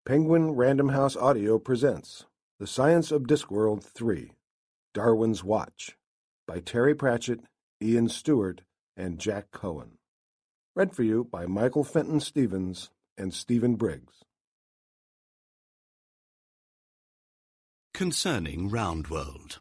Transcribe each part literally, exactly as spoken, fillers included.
Penguin Random House Audio presents The Science of Discworld three, Darwin's Watch, by Terry Pratchett, Ian Stewart, and Jack Cohen. Read for you by Michael Fenton Stevens and Stephen Briggs. Concerning Roundworld.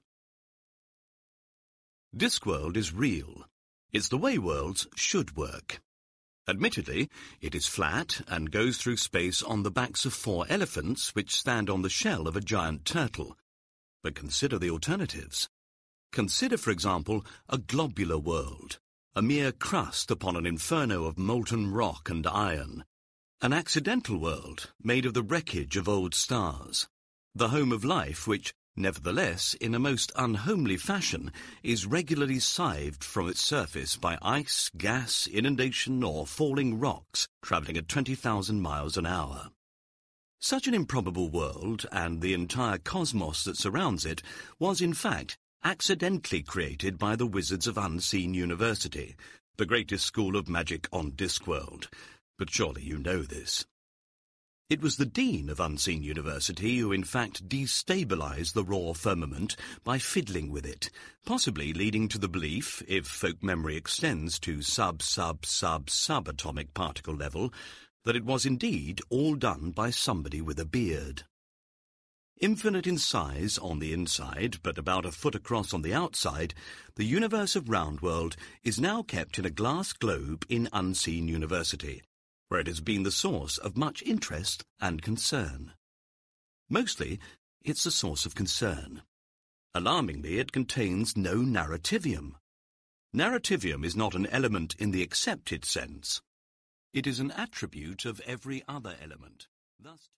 Discworld is real. It's the way worlds should work. Admittedly, it is flat and goes through space on the backs of four elephants which stand on the shell of a giant turtle. But consider the alternatives. Consider, for example, a globular world, a mere crust upon an inferno of molten rock and iron, an accidental world made of the wreckage of old stars, the home of life which, nevertheless, in a most unhomely fashion, is regularly scythed from its surface by ice, gas, inundation, or falling rocks travelling at twenty thousand miles an hour. Such an improbable world, and the entire cosmos that surrounds it, was in fact accidentally created by the wizards of Unseen University, the greatest school of magic on Discworld. But surely you know this. It was the dean of Unseen University who in fact destabilized the raw firmament by fiddling with it, possibly leading to the belief, if folk memory extends to sub-sub-sub-subatomic particle level, that it was indeed all done by somebody with a beard. Infinite in size on the inside, but about a foot across on the outside, the universe of Roundworld is now kept in a glass globe in Unseen University, where it has been the source of much interest and concern. Mostly, it's a source of concern. Alarmingly, it contains no narrativium. Narrativium is not an element in the accepted sense. It is an attribute of every other element. Thus